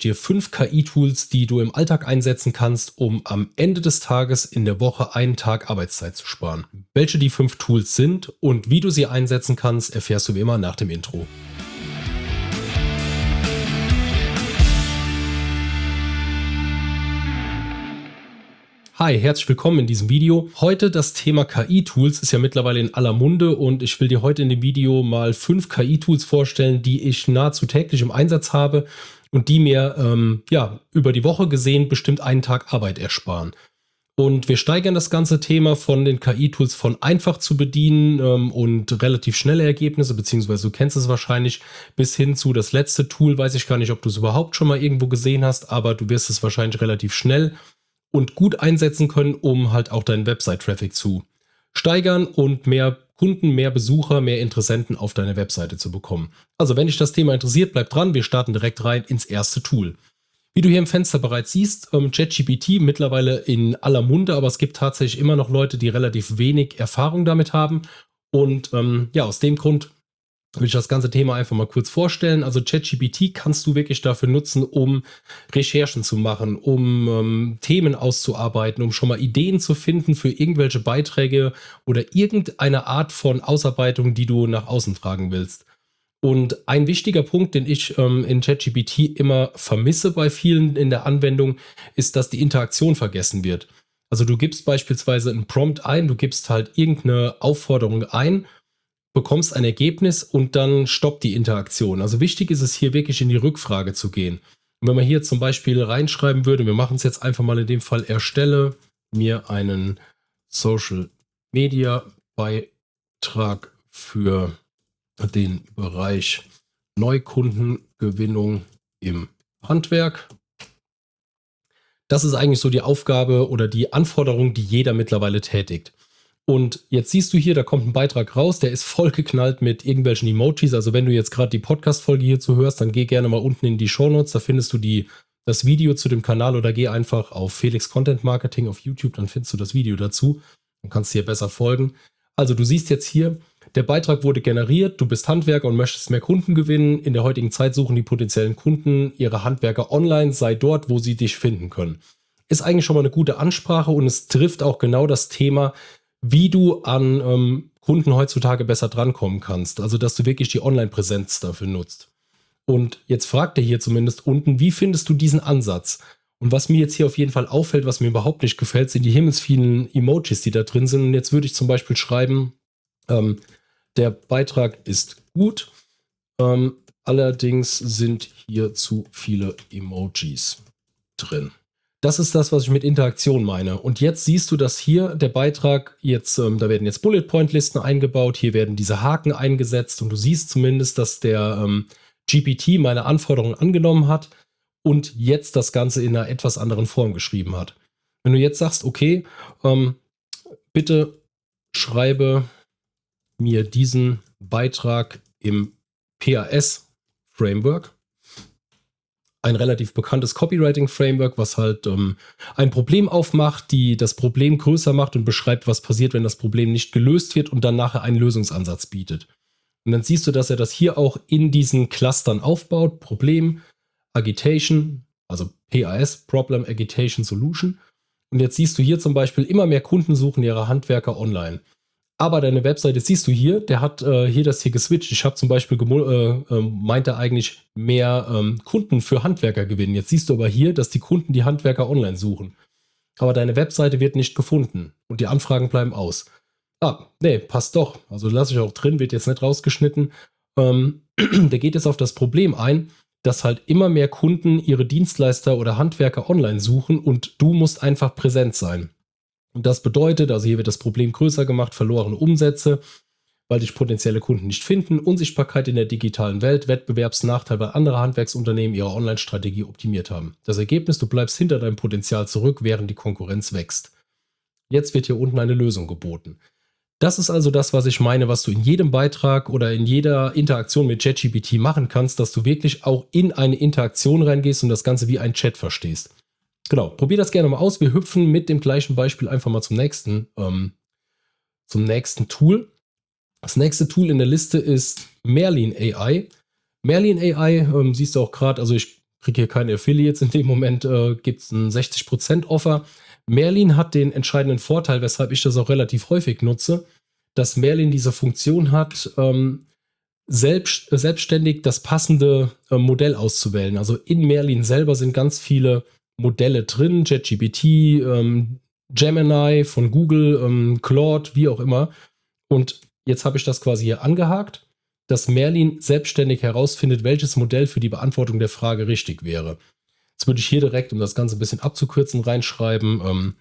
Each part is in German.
dir 5 KI-Tools, die du im Alltag einsetzen kannst, um am Ende des Tages in der Woche einen Tag Arbeitszeit zu sparen. Welche die 5 Tools sind und wie du sie einsetzen kannst, erfährst du wie immer nach dem Intro. Hi, herzlich willkommen in diesem Video. Heute das Thema KI-Tools ist ja mittlerweile in aller Munde und ich will dir heute in dem Video mal 5 KI-Tools vorstellen, die ich nahezu täglich im Einsatz habe und die mir über die Woche gesehen bestimmt einen Tag Arbeit ersparen. Und wir steigern das ganze Thema von den KI-Tools von einfach zu bedienen und relativ schnelle Ergebnisse, beziehungsweise du kennst es wahrscheinlich, bis hin zu das letzte Tool, weiß ich gar nicht, ob du es überhaupt schon mal irgendwo gesehen hast, aber du wirst es wahrscheinlich relativ schnell und gut einsetzen können, um halt auch deinen Website-Traffic zu steigern und mehr Kunden, mehr Besucher, mehr Interessenten auf deine Webseite zu bekommen. Also wenn dich das Thema interessiert, bleib dran, wir starten direkt rein ins erste Tool. Wie du hier im Fenster bereits siehst, ChatGPT mittlerweile in aller Munde, aber es gibt tatsächlich immer noch Leute, die relativ wenig Erfahrung damit haben. Und aus dem Grund will ich das ganze Thema einfach mal kurz vorstellen. Also ChatGPT kannst du wirklich dafür nutzen, um Recherchen zu machen, um Themen auszuarbeiten, um schon mal Ideen zu finden für irgendwelche Beiträge oder irgendeine Art von Ausarbeitung, die du nach außen tragen willst. Und ein wichtiger Punkt, den ich in ChatGPT immer vermisse bei vielen in der Anwendung, ist, dass die Interaktion vergessen wird. Also du gibst beispielsweise einen Prompt ein, du gibst halt irgendeine Aufforderung ein, bekommst ein Ergebnis und dann stoppt die Interaktion. Also wichtig ist es hier wirklich in die Rückfrage zu gehen. Und wenn man hier zum Beispiel reinschreiben würde, wir machen es jetzt einfach mal in dem Fall, erstelle mir einen Social Media Beitrag für den Bereich Neukundengewinnung im Handwerk. Das ist eigentlich so die Aufgabe oder die Anforderung, die jeder mittlerweile tätigt. Und jetzt siehst du hier, da kommt ein Beitrag raus, der ist vollgeknallt mit irgendwelchen Emojis. Also wenn du jetzt gerade die Podcast-Folge hierzu hörst, dann geh gerne mal unten in die Shownotes, da findest du das Video zu dem Kanal oder geh einfach auf Felix Content Marketing auf YouTube, dann findest du das Video dazu und kannst dir besser folgen. Also du siehst jetzt hier, der Beitrag wurde generiert, du bist Handwerker und möchtest mehr Kunden gewinnen. In der heutigen Zeit suchen die potenziellen Kunden ihre Handwerker online, sei dort, wo sie dich finden können. Ist eigentlich schon mal eine gute Ansprache und es trifft auch genau das Thema, wie du an Kunden heutzutage besser drankommen kannst. Also, dass du wirklich die Online-Präsenz dafür nutzt. Und jetzt fragt er hier zumindest unten, wie findest du diesen Ansatz? Und was mir jetzt hier auf jeden Fall auffällt, was mir überhaupt nicht gefällt, sind die himmelsvielen Emojis, die da drin sind. Und jetzt würde ich zum Beispiel schreiben, der Beitrag ist gut, allerdings sind hier zu viele Emojis drin. Das ist das, was ich mit Interaktion meine. Und jetzt siehst du, dass hier der Beitrag jetzt, da werden jetzt Bullet-Point-Listen eingebaut, hier werden diese Haken eingesetzt und du siehst zumindest, dass der GPT meine Anforderungen angenommen hat und jetzt das Ganze in einer etwas anderen Form geschrieben hat. Wenn du jetzt sagst, okay, bitte schreibe mir diesen Beitrag im PAS-Framework, ein relativ bekanntes Copywriting-Framework, was halt ein Problem aufmacht, die das Problem größer macht und beschreibt, was passiert, wenn das Problem nicht gelöst wird und dann nachher einen Lösungsansatz bietet. Und dann siehst du, dass er das hier auch in diesen Clustern aufbaut. Problem, Agitation, also PAS, Problem, Agitation, Solution. Und jetzt siehst du hier zum Beispiel, immer mehr Kunden suchen ihre Handwerker online. Aber deine Webseite, siehst du hier, der hat hier das hier geswitcht. Ich habe zum Beispiel meinte eigentlich mehr Kunden für Handwerker gewinnen. Jetzt siehst du aber hier, dass die Kunden die Handwerker online suchen. Aber deine Webseite wird nicht gefunden und die Anfragen bleiben aus. Nee, passt doch. Also lasse ich auch drin, wird jetzt nicht rausgeschnitten. Der geht jetzt auf das Problem ein, dass halt immer mehr Kunden ihre Dienstleister oder Handwerker online suchen und du musst einfach präsent sein. Und das bedeutet, also hier wird das Problem größer gemacht, verlorene Umsätze, weil dich potenzielle Kunden nicht finden, Unsichtbarkeit in der digitalen Welt, Wettbewerbsnachteil, weil andere Handwerksunternehmen ihre Online-Strategie optimiert haben. Das Ergebnis, du bleibst hinter deinem Potenzial zurück, während die Konkurrenz wächst. Jetzt wird hier unten eine Lösung geboten. Das ist also das, was ich meine, was du in jedem Beitrag oder in jeder Interaktion mit ChatGPT machen kannst, dass du wirklich auch in eine Interaktion reingehst und das Ganze wie ein Chat verstehst. Genau, probier das gerne mal aus. Wir hüpfen mit dem gleichen Beispiel einfach mal zum nächsten Tool. Das nächste Tool in der Liste ist Merlin AI. Merlin AI siehst du auch gerade, also ich kriege hier keine Affiliates. In dem Moment gibt es ein 60% Offer. Merlin hat den entscheidenden Vorteil, weshalb ich das auch relativ häufig nutze, dass Merlin diese Funktion hat, selbstständig das passende Modell auszuwählen. Also in Merlin selber sind ganz viele Modelle drin, ChatGPT, Gemini von Google, Claude, wie auch immer. Und jetzt habe ich das quasi hier angehakt, dass Merlin selbstständig herausfindet, welches Modell für die Beantwortung der Frage richtig wäre. Jetzt würde ich hier direkt, um das Ganze ein bisschen abzukürzen, reinschreiben.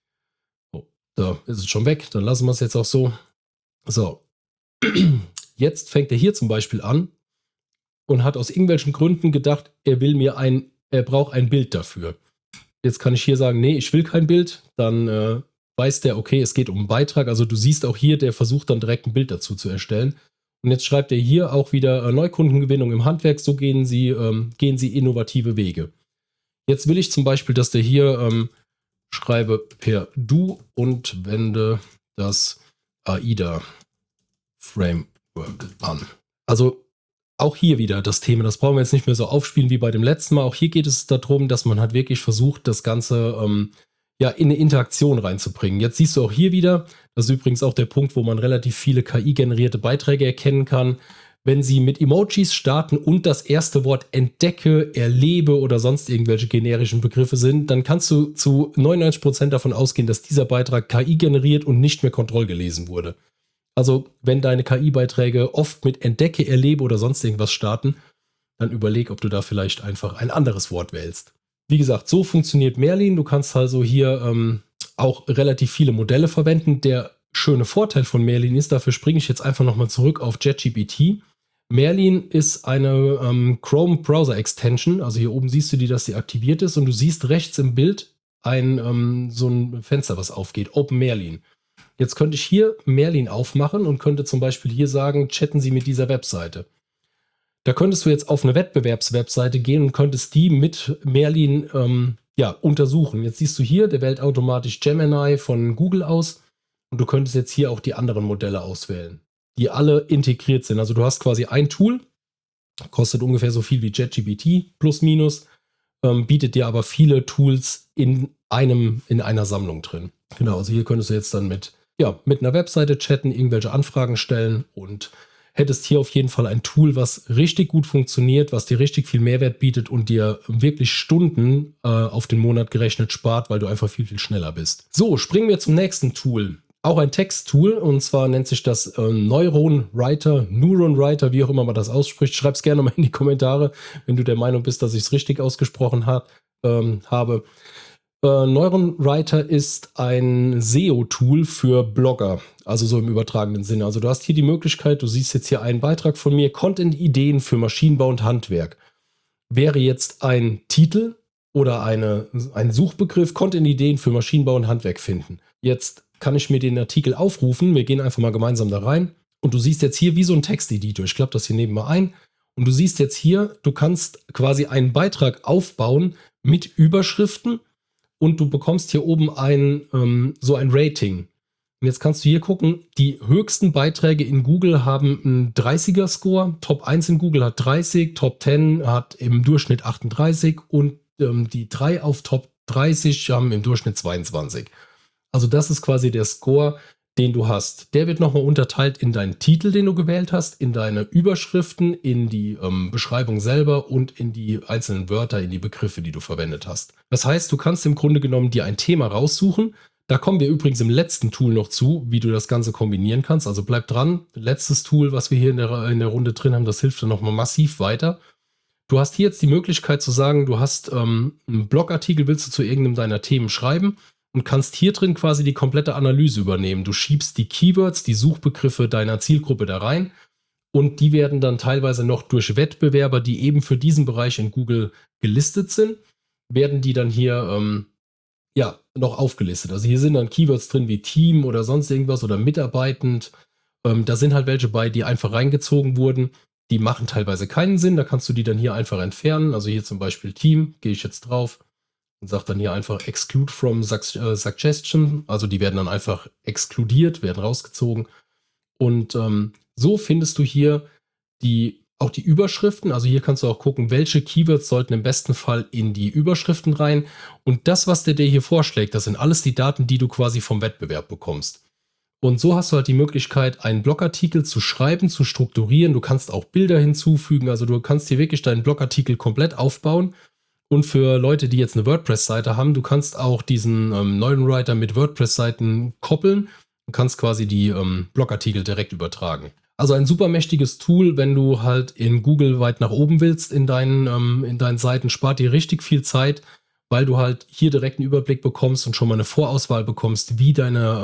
Da ist es schon weg, dann lassen wir es jetzt auch so. So, jetzt fängt er hier zum Beispiel an und hat aus irgendwelchen Gründen gedacht, er braucht ein Bild dafür. Jetzt kann ich hier sagen, nee, ich will kein Bild. Dann weiß der, okay, es geht um einen Beitrag. Also du siehst auch hier, der versucht dann direkt ein Bild dazu zu erstellen. Und jetzt schreibt er hier auch wieder Neukundengewinnung im Handwerk. So gehen Sie innovative Wege. Jetzt will ich zum Beispiel, dass der hier schreibe per Du und wende das AIDA-Framework an. Also auch hier wieder das Thema, das brauchen wir jetzt nicht mehr so aufspielen wie bei dem letzten Mal. Auch hier geht es darum, dass man halt wirklich versucht, das Ganze in eine Interaktion reinzubringen. Jetzt siehst du auch hier wieder, das ist übrigens auch der Punkt, wo man relativ viele KI-generierte Beiträge erkennen kann. Wenn sie mit Emojis starten und das erste Wort entdecke, erlebe oder sonst irgendwelche generischen Begriffe sind, dann kannst du zu 99% davon ausgehen, dass dieser Beitrag KI generiert und nicht mehr kontrollgelesen wurde. Also wenn deine KI-Beiträge oft mit entdecke, erlebe oder sonst irgendwas starten, dann überleg, ob du da vielleicht einfach ein anderes Wort wählst. Wie gesagt, so funktioniert Merlin. Du kannst also hier auch relativ viele Modelle verwenden. Der schöne Vorteil von Merlin ist, dafür springe ich jetzt einfach nochmal zurück auf ChatGPT. Merlin ist eine Chrome Browser Extension. Also hier oben siehst du dass die aktiviert ist und du siehst rechts im Bild so ein Fenster, was aufgeht. Open Merlin. Jetzt könnte ich hier Merlin aufmachen und könnte zum Beispiel hier sagen, chatten Sie mit dieser Webseite. Da könntest du jetzt auf eine Wettbewerbswebseite gehen und könntest die mit Merlin untersuchen. Jetzt siehst du hier, der wählt automatisch Gemini von Google aus und du könntest jetzt hier auch die anderen Modelle auswählen, die alle integriert sind. Also du hast quasi ein Tool, kostet ungefähr so viel wie ChatGPT plus minus, bietet dir aber viele Tools in einer Sammlung drin. Genau, also hier könntest du jetzt dann mit einer Webseite chatten, irgendwelche Anfragen stellen und hättest hier auf jeden Fall ein Tool, was richtig gut funktioniert, was dir richtig viel Mehrwert bietet und dir wirklich Stunden auf den Monat gerechnet spart, weil du einfach viel, viel schneller bist. So, springen wir zum nächsten Tool. Auch ein Texttool, und zwar nennt sich das Neuron Writer, wie auch immer man das ausspricht. Schreib es gerne mal in die Kommentare, wenn du der Meinung bist, dass ich es richtig ausgesprochen habe. Neuron Writer ist ein SEO-Tool für Blogger, also so im übertragenen Sinne. Also du hast hier die Möglichkeit, du siehst jetzt hier einen Beitrag von mir, Content-Ideen für Maschinenbau und Handwerk. Wäre jetzt ein Titel oder ein Suchbegriff, Content-Ideen für Maschinenbau und Handwerk finden. Jetzt kann ich mir den Artikel aufrufen, wir gehen einfach mal gemeinsam da rein und du siehst jetzt hier wie so ein Texteditor. Ich klappe das hier nebenbei ein und du siehst jetzt hier, du kannst quasi einen Beitrag aufbauen mit Überschriften. Und du bekommst hier oben ein Rating. Und jetzt kannst du hier gucken, die höchsten Beiträge in Google haben einen 30er-Score. Top 1 in Google hat 30, Top 10 hat im Durchschnitt 38 und die 3 auf Top 30 haben im Durchschnitt 22. Also das ist quasi der Score, den du hast. Der wird nochmal unterteilt in deinen Titel, den du gewählt hast, in deine Überschriften, in die Beschreibung selber und in die einzelnen Wörter, in die Begriffe, die du verwendet hast. Das heißt, du kannst im Grunde genommen dir ein Thema raussuchen. Da kommen wir übrigens im letzten Tool noch zu, wie du das Ganze kombinieren kannst. Also bleib dran. Letztes Tool, was wir hier in der Runde drin haben, das hilft dir nochmal massiv weiter. Du hast hier jetzt die Möglichkeit zu sagen, du hast einen Blogartikel, willst du zu irgendeinem deiner Themen schreiben und kannst hier drin quasi die komplette Analyse übernehmen. Du schiebst die Keywords, die Suchbegriffe deiner Zielgruppe da rein und die werden dann teilweise noch durch Wettbewerber, die eben für diesen Bereich in Google gelistet sind, werden die dann hier noch aufgelistet. Also hier sind dann Keywords drin wie Team oder sonst irgendwas oder mitarbeitend. Da sind halt welche bei, die einfach reingezogen wurden. Die machen teilweise keinen Sinn. Da kannst du die dann hier einfach entfernen. Also hier zum Beispiel Team, gehe ich jetzt drauf und sage dann hier einfach Exclude from Suggestion. Also die werden dann einfach exkludiert, werden rausgezogen. Und so findest du hier die auch die Überschriften. Also hier kannst du auch gucken, welche Keywords sollten im besten Fall in die Überschriften rein. Und das, was der dir hier vorschlägt, das sind alles die Daten, die du quasi vom Wettbewerb bekommst. Und so hast du halt die Möglichkeit, einen Blogartikel zu schreiben, zu strukturieren. Du kannst auch Bilder hinzufügen. Also du kannst hier wirklich deinen Blogartikel komplett aufbauen. Und für Leute, die jetzt eine WordPress-Seite haben, du kannst auch diesen Neuronwriter mit WordPress-Seiten koppeln und kannst quasi die Blogartikel direkt übertragen. Also ein super mächtiges Tool, wenn du halt in Google weit nach oben willst in deinen Seiten, spart dir richtig viel Zeit, weil du halt hier direkt einen Überblick bekommst und schon mal eine Vorauswahl bekommst, wie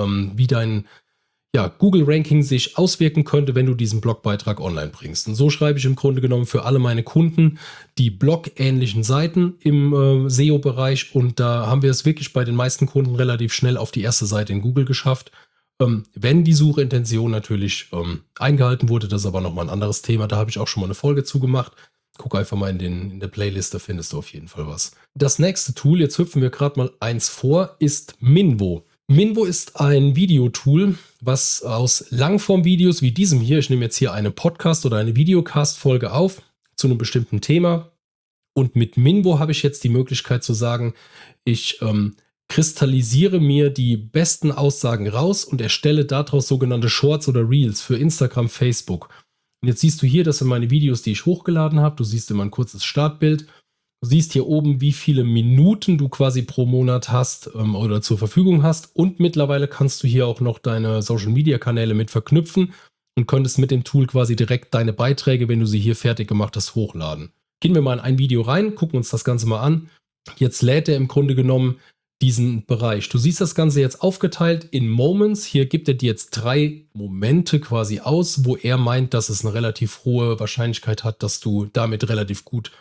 dein Google-Ranking sich auswirken könnte, wenn du diesen Blogbeitrag online bringst. Und so schreibe ich im Grunde genommen für alle meine Kunden die blogähnlichen Seiten im SEO-Bereich. Und da haben wir es wirklich bei den meisten Kunden relativ schnell auf die erste Seite in Google geschafft. Wenn die Suchintention natürlich eingehalten wurde, das ist aber nochmal ein anderes Thema. Da habe ich auch schon mal eine Folge zu gemacht. Guck einfach mal in der Playlist, da findest du auf jeden Fall was. Das nächste Tool, jetzt hüpfen wir gerade mal eins vor, ist Minvo. Minvo ist ein Videotool, was aus Langform-Videos wie diesem hier, ich nehme jetzt hier eine Podcast- oder eine Videocast-Folge auf zu einem bestimmten Thema. Und mit Minvo habe ich jetzt die Möglichkeit zu sagen, ich kristallisiere mir die besten Aussagen raus und erstelle daraus sogenannte Shorts oder Reels für Instagram, Facebook. Und jetzt siehst du hier, das sind meine Videos, die ich hochgeladen habe. Du siehst immer ein kurzes Startbild. Du siehst hier oben, wie viele Minuten du quasi pro Monat hast oder zur Verfügung hast. Und mittlerweile kannst du hier auch noch deine Social-Media-Kanäle mit verknüpfen und könntest mit dem Tool quasi direkt deine Beiträge, wenn du sie hier fertig gemacht hast, hochladen. Gehen wir mal in ein Video rein, gucken uns das Ganze mal an. Jetzt lädt er im Grunde genommen diesen Bereich. Du siehst das Ganze jetzt aufgeteilt in Moments. Hier gibt er dir jetzt 3 Momente quasi aus, wo er meint, dass es eine relativ hohe Wahrscheinlichkeit hat, dass du damit relativ gut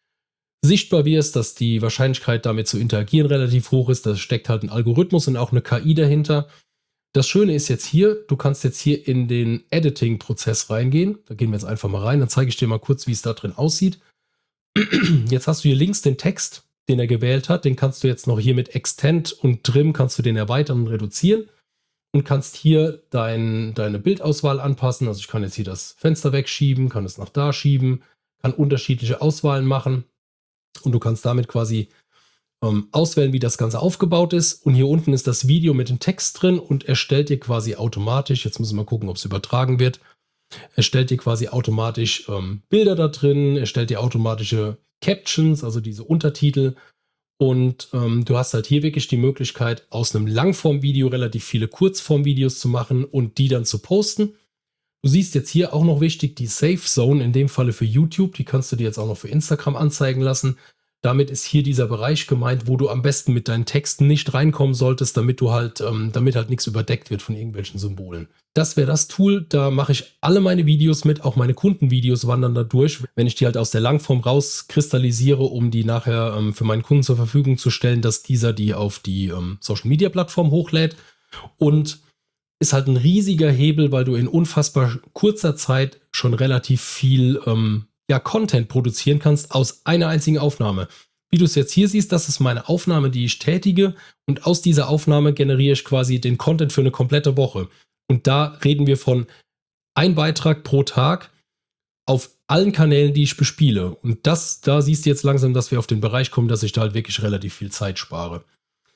sichtbar wirst, dass die Wahrscheinlichkeit damit zu interagieren relativ hoch ist. Da steckt halt ein Algorithmus und auch eine KI dahinter. Das Schöne ist jetzt hier, du kannst jetzt hier in den Editing-Prozess reingehen. Da gehen wir jetzt einfach mal rein. Dann zeige ich dir mal kurz, wie es da drin aussieht. Jetzt hast du hier links den Text, den er gewählt hat. Den kannst du jetzt noch hier mit Extend und Trim kannst du den erweitern und reduzieren. Und kannst hier deine Bildauswahl anpassen. Also ich kann jetzt hier das Fenster wegschieben, kann es nach da schieben, kann unterschiedliche Auswahlen machen. Und du kannst damit quasi auswählen, wie das Ganze aufgebaut ist. Und hier unten ist das Video mit dem Text drin und erstellt dir quasi automatisch, jetzt müssen wir mal gucken, ob es übertragen wird, erstellt dir quasi automatisch Bilder da drin, erstellt dir automatische Captions, also diese Untertitel. Und du hast halt hier wirklich die Möglichkeit, aus einem Langform-Video relativ viele Kurzform-Videos zu machen und die dann zu posten. Du siehst jetzt hier auch noch wichtig die Safe Zone, in dem Falle für YouTube. Die kannst du dir jetzt auch noch für Instagram anzeigen lassen. Damit ist hier dieser Bereich gemeint, wo du am besten mit deinen Texten nicht reinkommen solltest, damit halt nichts überdeckt wird von irgendwelchen Symbolen. Das wäre das Tool, da mache ich alle meine Videos mit, auch meine Kundenvideos wandern da durch, wenn ich die halt aus der Langform rauskristallisiere, um die nachher für meinen Kunden zur Verfügung zu stellen, dass dieser die auf die Social Media Plattform hochlädt. Und ist halt ein riesiger Hebel, weil du in unfassbar kurzer Zeit schon relativ viel Content produzieren kannst aus einer einzigen Aufnahme. Wie du es jetzt hier siehst, das ist meine Aufnahme, die ich tätige, und aus dieser Aufnahme generiere ich quasi den Content für eine komplette Woche. Und da reden wir von ein Beitrag pro Tag auf allen Kanälen, die ich bespiele. Und da siehst du jetzt langsam, dass wir auf den Bereich kommen, dass ich da halt wirklich relativ viel Zeit spare.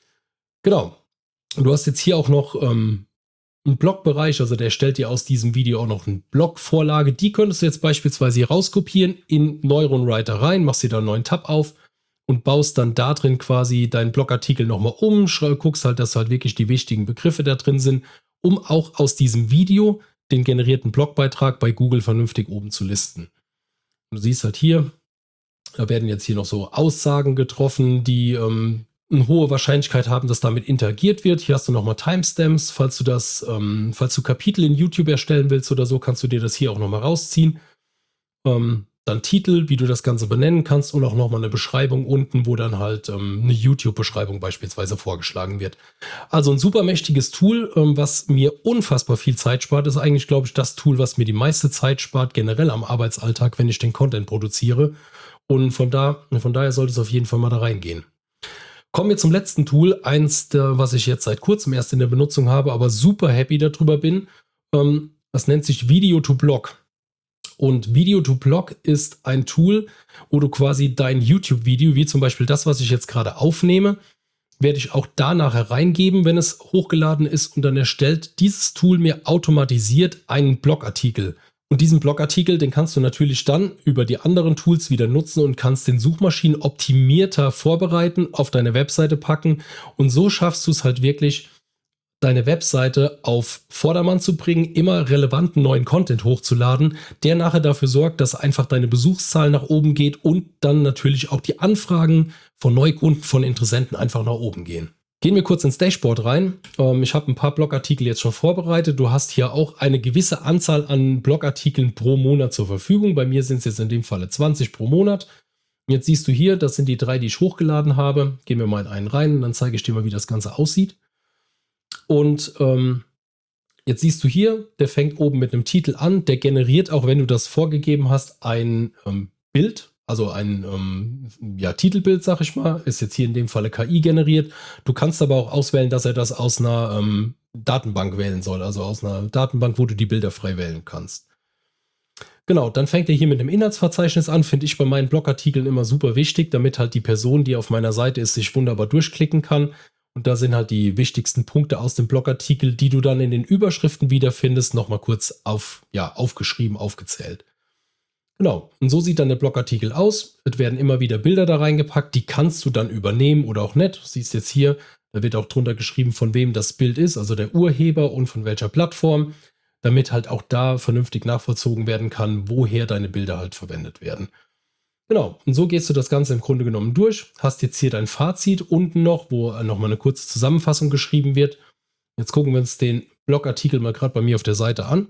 Genau. Und du hast jetzt hier auch noch einen Blogbereich, also der stellt dir aus diesem Video auch noch eine Blogvorlage. Die könntest du jetzt beispielsweise hier rauskopieren, in Neuronwriter rein, machst dir da einen neuen Tab auf und baust dann da drin quasi deinen Blogartikel nochmal um, guckst halt, dass halt wirklich die wichtigen Begriffe da drin sind, um auch aus diesem Video den generierten Blogbeitrag bei Google vernünftig oben zu listen. Und du siehst halt hier, da werden jetzt hier noch so Aussagen getroffen, die eine hohe Wahrscheinlichkeit haben, dass damit interagiert wird. Hier hast du nochmal Timestamps, falls du Kapitel in YouTube erstellen willst oder so, kannst du dir das hier auch nochmal rausziehen. Dann Titel, wie du das Ganze benennen kannst, und auch nochmal eine Beschreibung unten, wo dann halt eine YouTube-Beschreibung beispielsweise vorgeschlagen wird. Also ein super mächtiges Tool, was mir unfassbar viel Zeit spart. Das ist eigentlich, glaube ich, das Tool, was mir die meiste Zeit spart, generell am Arbeitsalltag, wenn ich den Content produziere. Und von daher sollte es auf jeden Fall mal da reingehen. Kommen wir zum letzten Tool, was ich jetzt seit kurzem erst in der Benutzung habe, aber super happy darüber bin. Das nennt sich Video to Blog. Und Video-to-Blog ist ein Tool, wo du quasi dein YouTube-Video, wie zum Beispiel das, was ich jetzt gerade aufnehme, werde ich auch da nachher reingeben, wenn es hochgeladen ist, und dann erstellt dieses Tool mir automatisiert einen Blogartikel. Und diesen Blogartikel, den kannst du natürlich dann über die anderen Tools wieder nutzen und kannst den Suchmaschinen optimierter vorbereiten, auf deine Webseite packen, und so schaffst du es halt wirklich, deine Webseite auf Vordermann zu bringen, immer relevanten neuen Content hochzuladen, der nachher dafür sorgt, dass einfach deine Besuchszahl nach oben geht und dann natürlich auch die Anfragen von Neukunden, von Interessenten einfach nach oben gehen. Gehen wir kurz ins Dashboard rein. Ich habe ein paar Blogartikel jetzt schon vorbereitet. Du hast hier auch eine gewisse Anzahl an Blogartikeln pro Monat zur Verfügung. Bei mir sind es jetzt in dem Falle 20 pro Monat. Jetzt siehst du hier, das sind die 3, die ich hochgeladen habe. Gehen wir mal in einen rein und dann zeige ich dir mal, wie das Ganze aussieht. Und jetzt siehst du hier, der fängt oben mit einem Titel an. Der generiert, auch wenn du das vorgegeben hast, ein Bild, also ein Titelbild, sag ich mal. Ist jetzt hier in dem Falle KI generiert. Du kannst aber auch auswählen, dass er das aus einer Datenbank wählen soll. Also aus einer Datenbank, wo du die Bilder frei wählen kannst. Genau, dann fängt er hier mit einem Inhaltsverzeichnis an. Finde ich bei meinen Blogartikeln immer super wichtig, damit halt die Person, die auf meiner Seite ist, sich wunderbar durchklicken kann. Und da sind halt die wichtigsten Punkte aus dem Blogartikel, die du dann in den Überschriften wiederfindest, nochmal kurz aufgeschrieben, aufgezählt. Genau, und so sieht dann der Blogartikel aus. Es werden immer wieder Bilder da reingepackt, die kannst du dann übernehmen oder auch nicht. Du siehst jetzt hier, da wird auch drunter geschrieben, von wem das Bild ist, also der Urheber und von welcher Plattform, damit halt auch da vernünftig nachvollzogen werden kann, woher deine Bilder halt verwendet werden. Genau, und so gehst du das Ganze im Grunde genommen durch. Hast jetzt hier dein Fazit unten noch, wo nochmal eine kurze Zusammenfassung geschrieben wird. Jetzt gucken wir uns den Blogartikel mal gerade bei mir auf der Seite an.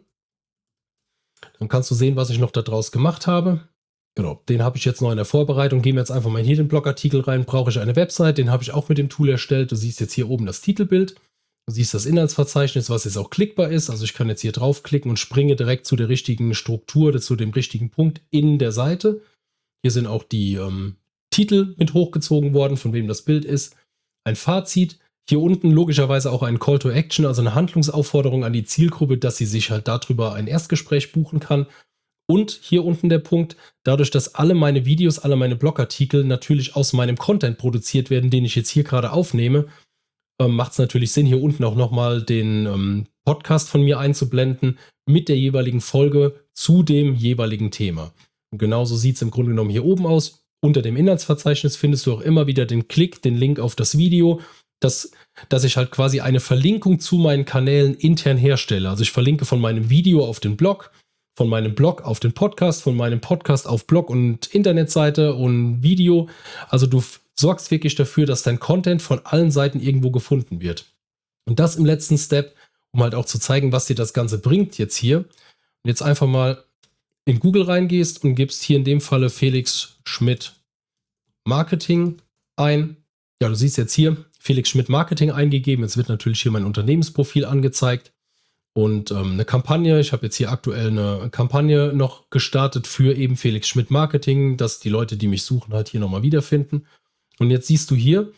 Dann kannst du sehen, was ich noch daraus gemacht habe. Genau, den habe ich jetzt noch in der Vorbereitung. Gehen wir jetzt einfach mal hier den Blogartikel rein. Brauche ich eine Website, den habe ich auch mit dem Tool erstellt. Du siehst jetzt hier oben das Titelbild. Du siehst das Inhaltsverzeichnis, was jetzt auch klickbar ist. Also ich kann jetzt hier draufklicken und springe direkt zu der richtigen Struktur, zu dem richtigen Punkt in der Seite. Hier sind auch die Titel mit hochgezogen worden, von wem das Bild ist. Ein Fazit. Hier unten logischerweise auch ein Call to Action, also eine Handlungsaufforderung an die Zielgruppe, dass sie sich halt darüber ein Erstgespräch buchen kann. Und hier unten der Punkt, dadurch, dass alle meine Videos, alle meine Blogartikel natürlich aus meinem Content produziert werden, den ich jetzt hier gerade aufnehme, macht es natürlich Sinn, hier unten auch nochmal den Podcast von mir einzublenden mit der jeweiligen Folge zu dem jeweiligen Thema. Und genauso sieht es im Grunde genommen hier oben aus. Unter dem Inhaltsverzeichnis findest du auch immer wieder den Link auf das Video, dass ich halt quasi eine Verlinkung zu meinen Kanälen intern herstelle. Also ich verlinke von meinem Video auf den Blog, von meinem Blog auf den Podcast, von meinem Podcast auf Blog und Internetseite und Video. Also du sorgst wirklich dafür, dass dein Content von allen Seiten irgendwo gefunden wird. Und das im letzten Step, um halt auch zu zeigen, was dir das Ganze bringt jetzt hier. Und jetzt einfach mal in Google reingehst und gibst hier in dem Falle Felix Schmidt Marketing ein. Ja, du siehst jetzt hier Felix Schmidt Marketing eingegeben. Jetzt wird natürlich hier mein Unternehmensprofil angezeigt und eine Kampagne. Ich habe jetzt hier aktuell eine Kampagne noch gestartet für eben Felix Schmidt Marketing, dass die Leute, die mich suchen, halt hier nochmal wiederfinden. Und jetzt siehst du hier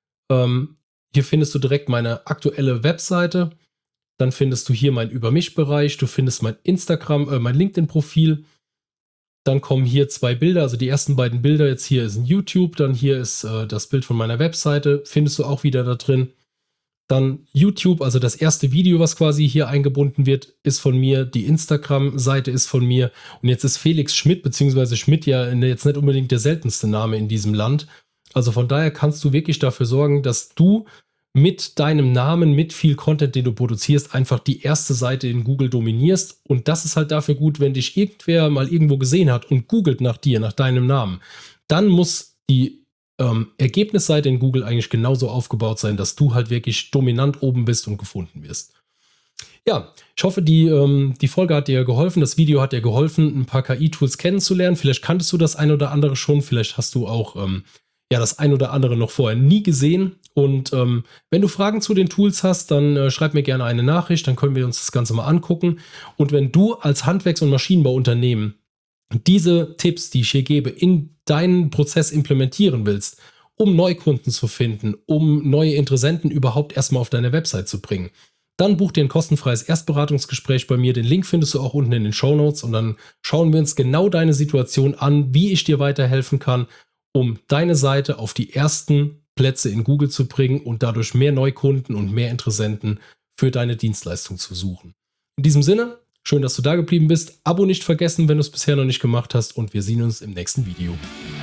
findest du direkt meine aktuelle Webseite. Dann findest du hier meinen Über mich-Bereich, du findest mein Instagram, mein LinkedIn-Profil. Dann kommen hier 2 Bilder, also die ersten beiden Bilder. Jetzt hier ist ein YouTube, dann hier ist das Bild von meiner Webseite, findest du auch wieder da drin. Dann YouTube, also das erste Video, was quasi hier eingebunden wird, ist von mir. Die Instagram-Seite ist von mir. Und jetzt ist Felix Schmidt, beziehungsweise Schmidt ja jetzt nicht unbedingt der seltenste Name in diesem Land. Also von daher kannst du wirklich dafür sorgen, dass du mit deinem Namen, mit viel Content, den du produzierst, einfach die erste Seite in Google dominierst. Und das ist halt dafür gut, wenn dich irgendwer mal irgendwo gesehen hat und googelt nach dir, nach deinem Namen. Dann muss die Ergebnisseite in Google eigentlich genauso aufgebaut sein, dass du halt wirklich dominant oben bist und gefunden wirst. Ja, ich hoffe, die Folge hat dir geholfen, das Video hat dir geholfen, ein paar KI-Tools kennenzulernen. Vielleicht kanntest du das ein oder andere schon, vielleicht hast du auch das ein oder andere noch vorher nie gesehen. Und wenn du Fragen zu den Tools hast, dann schreib mir gerne eine Nachricht, dann können wir uns das Ganze mal angucken. Und wenn du als Handwerks- und Maschinenbauunternehmen diese Tipps, die ich hier gebe, in deinen Prozess implementieren willst, um Neukunden zu finden, um neue Interessenten überhaupt erstmal auf deine Website zu bringen, dann buch dir ein kostenfreies Erstberatungsgespräch bei mir. Den Link findest du auch unten in den Shownotes und dann schauen wir uns genau deine Situation an, wie ich dir weiterhelfen kann, um deine Seite auf die ersten Plätze in Google zu bringen und dadurch mehr Neukunden und mehr Interessenten für deine Dienstleistung zu suchen. In diesem Sinne, schön, dass du da geblieben bist. Abo nicht vergessen, wenn du es bisher noch nicht gemacht hast, und wir sehen uns im nächsten Video.